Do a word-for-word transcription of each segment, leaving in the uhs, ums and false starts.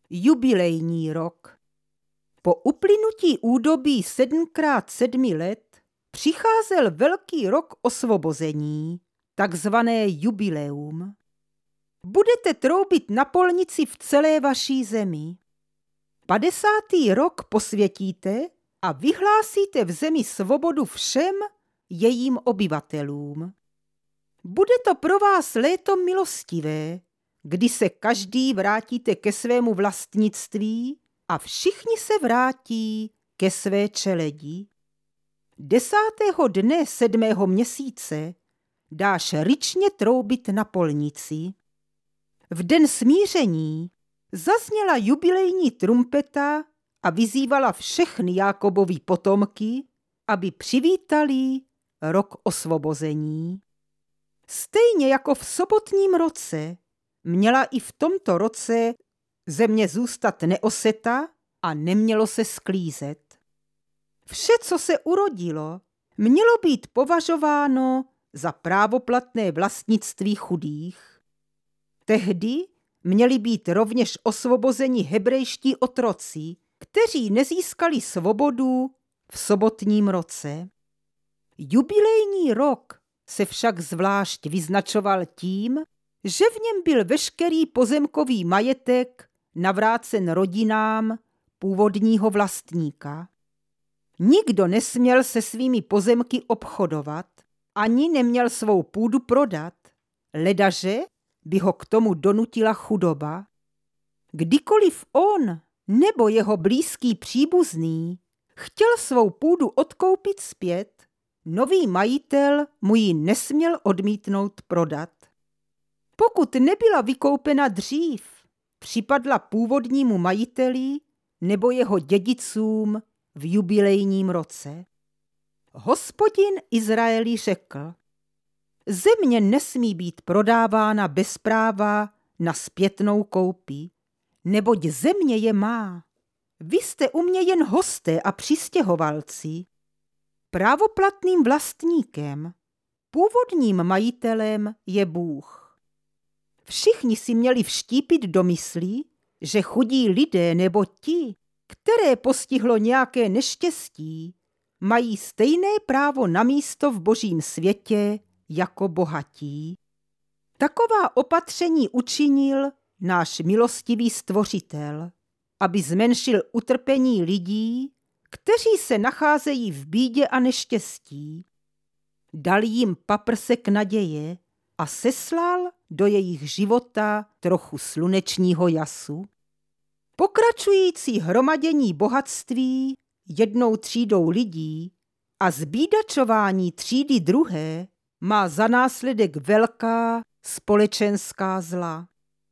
Jubilejní rok. Po uplynutí údobí sedmkrát sedmi let přicházel velký rok osvobození, takzvané jubileum. Budete troubit na polnici v celé vaší zemi. Padesátý rok posvětíte a vyhlásíte v zemi svobodu všem jejím obyvatelům. Bude to pro vás léto milostivé, kdy se každý vrátíte ke svému vlastnictví a všichni se vrátí ke své čeledi. Desátého dne sedmého měsíce dáš ryčně troubit na polnici. V den smíření zazněla jubilejní trumpeta a vyzývala všechny Jákobovy potomky, aby přivítali rok osvobození. Stejně jako v sobotním roce měla i v tomto roce země zůstat neoseta a nemělo se sklízet. Vše, co se urodilo, mělo být považováno za právoplatné vlastnictví chudých. Tehdy měli být rovněž osvobozeni hebrejští otroci, kteří nezískali svobodu v sobotním roce. Jubilejní rok se však zvlášť vyznačoval tím, že v něm byl veškerý pozemkový majetek navrácen rodinám původního vlastníka. Nikdo nesměl se svými pozemky obchodovat, ani neměl svou půdu prodat, ledaže by ho k tomu donutila chudoba. Kdykoliv on nebo jeho blízký příbuzný chtěl svou půdu odkoupit zpět, nový majitel mu ji nesměl odmítnout prodat. Pokud nebyla vykoupena dřív, připadla původnímu majiteli nebo jeho dědicům v jubilejním roce. Hospodin Izraeli řekl: země nesmí být prodávána bez práva na zpětnou koupi, neboť země je má. Vy jste u mě jen hosté a přistěhovalci. Právoplatným vlastníkem, původním majitelem je Bůh. Všichni si měli vštípit do myslí, že chudí lidé nebo ti, které postihlo nějaké neštěstí, mají stejné právo na místo v božím světě jako bohatí. Taková opatření učinil náš milostivý Stvořitel, aby zmenšil utrpení lidí, kteří se nacházejí v bídě a neštěstí. Dal jim paprsek naděje a seslal do jejich života trochu slunečního jasu. Pokračující hromadění bohatství jednou třídou lidí a zbídačování třídy druhé má za následek velká společenská zla.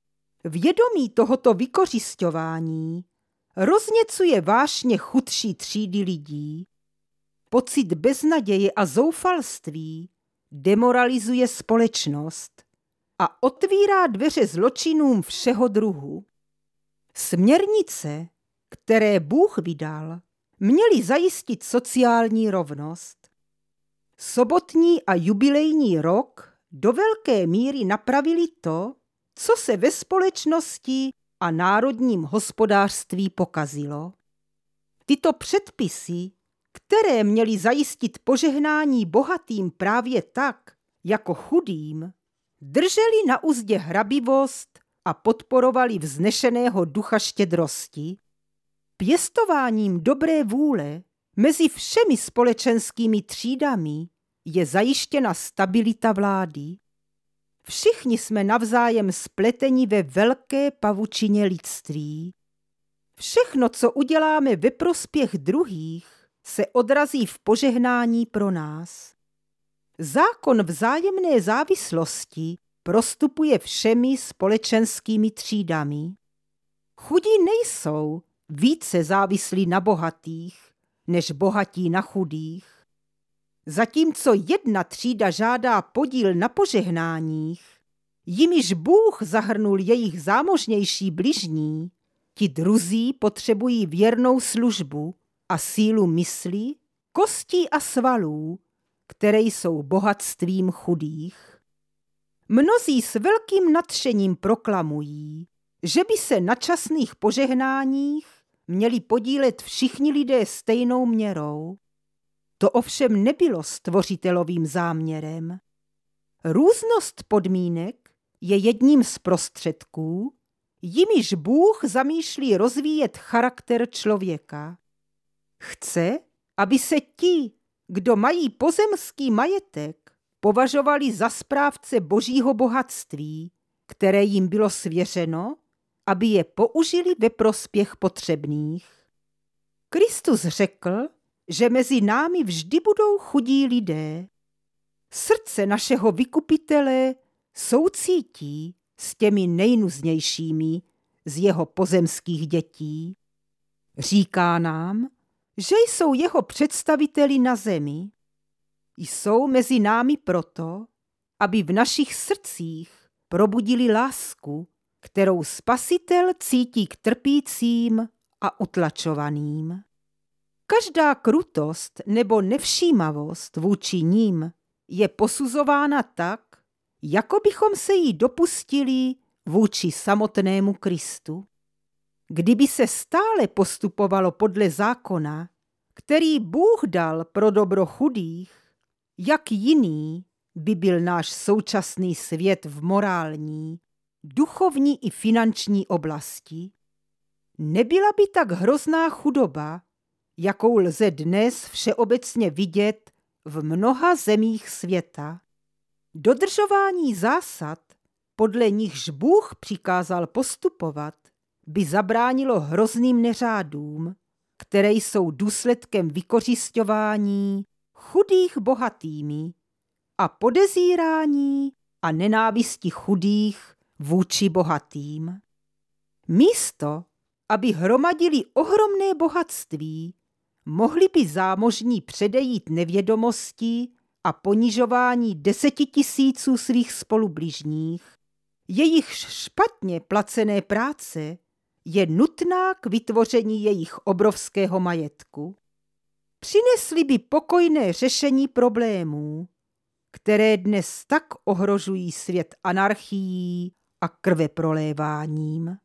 Vědomí tohoto vykořisťování rozněcuje vášně chudší třídy lidí. Pocit beznaděje a zoufalství demoralizuje společnost a otvírá dveře zločinům všeho druhu. Směrnice, které Bůh vydal, měly zajistit sociální rovnost. Sobotní a jubilejní rok do velké míry napravili to, co se ve společnosti a národním hospodářství pokazilo. Tyto předpisy, které měly zajistit požehnání bohatým právě tak, jako chudým, drželi na uzdě hrabivost a podporovali vznešeného ducha štědrosti. Pěstováním dobré vůle mezi všemi společenskými třídami je zajištěna stabilita vlády. Všichni jsme navzájem spleteni ve velké pavučině lidství. Všechno, co uděláme ve prospěch druhých, se odrazí v požehnání pro nás. Zákon vzájemné závislosti prostupuje všemi společenskými třídami. Chudí nejsou více závislí na bohatých, než bohatí na chudých. Zatímco jedna třída žádá podíl na požehnáních, jimiž Bůh zahrnul jejich zámožnější bližní, ti druzí potřebují věrnou službu a sílu mysli, kostí a svalů, které jsou bohatstvím chudých. Mnozí s velkým nadšením proklamují, že by se na časných požehnáních měli podílet všichni lidé stejnou měrou. To ovšem nebylo stvořitelovým záměrem. Různost podmínek je jedním z prostředků, jimiž Bůh zamýšlí rozvíjet charakter člověka. Chce, aby se ti, kdo mají pozemský majetek, považovali za správce božího bohatství, které jim bylo svěřeno, aby je použili ve prospěch potřebných. Kristus řekl, že mezi námi vždy budou chudí lidé. Srdce našeho vykupitele soucítí s těmi nejnuznějšími z jeho pozemských dětí. Říká nám, že jsou jeho představiteli na zemi. Jsou mezi námi proto, aby v našich srdcích probudili lásku, kterou Spasitel cítí k trpícím a utlačovaným. Každá krutost nebo nevšímavost vůči nim je posuzována tak, jako bychom se jí dopustili vůči samotnému Kristu. Kdyby se stále postupovalo podle zákona, který Bůh dal pro dobro chudých, jak jiný by byl náš současný svět v morální, duchovní i finanční oblasti? Nebyla by tak hrozná chudoba, jakou lze dnes všeobecně vidět v mnoha zemích světa. Dodržování zásad, podle nichž Bůh přikázal postupovat, by zabránilo hrozným neřádům, které jsou důsledkem vykořisťování chudých bohatými a podezírání a nenávisti chudých vůči bohatým. Místo, aby hromadili ohromné bohatství, mohli by zámožní předejít nevědomosti a ponižování desetitisíců svých spolubližních. Jejich špatně placené práce je nutná k vytvoření jejich obrovského majetku. Přinesli by pokojné řešení problémů, které dnes tak ohrožují svět anarchií a krveproléváním.